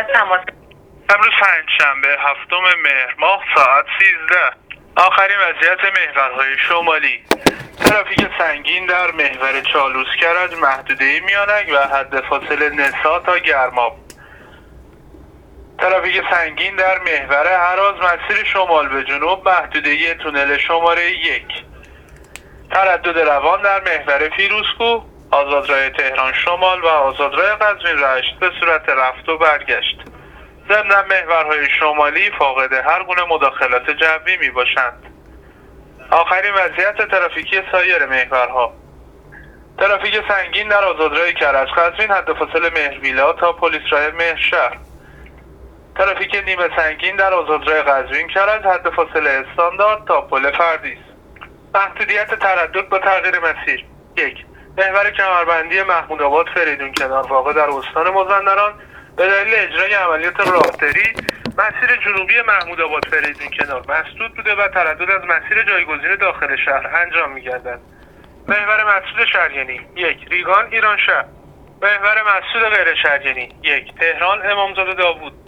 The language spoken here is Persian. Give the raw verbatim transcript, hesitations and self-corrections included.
تماس. امروز پنجشنبه هفتم مهر ماه ساعت سیزده. آخرین وضعیت محورهای شمالی. ترافیک سنگین در محور چالوس کرج، محدوده میانک و حد فاصله نسا تا گرماب. ترافیک سنگین در محور هراز، مسیر شمال به جنوب، محدوده تونل شماره یک. تردد روان در محور فیروزکوه، آزادراه تهران شمال و آزادراه قزوین رشت به صورت رفت و برگشت. ضمن محورهای شمالی فاقد هر گونه مداخلات جوی می باشند. آخرین وضعیت ترافیکی سایر محورها. ترافیک سنگین در آزادراه کرج قزوین، حد فاصله مهرویلا تا پلیس راه مهرشهر. ترافیک نیمه سنگین در آزادراه قزوین کرج، حد فاصله استاندارد تا پل فردیس. محدودیت تردد با تغییر مسیر. یک. محور کمربندی محمود آباد فریدون کنار واقع در استان مازندران به دلیل اجرای عملیات راهداری، مسیر جنوبی محمود آباد فریدون کنار مسدود بوده و تردد از مسیر جایگزین داخل شهر انجام می‌گردد. محور مسدود شریانی. یک. ریگان ایرانشهر. محور مسدود غیر شریانی. یک. تهران امامزاده داوود.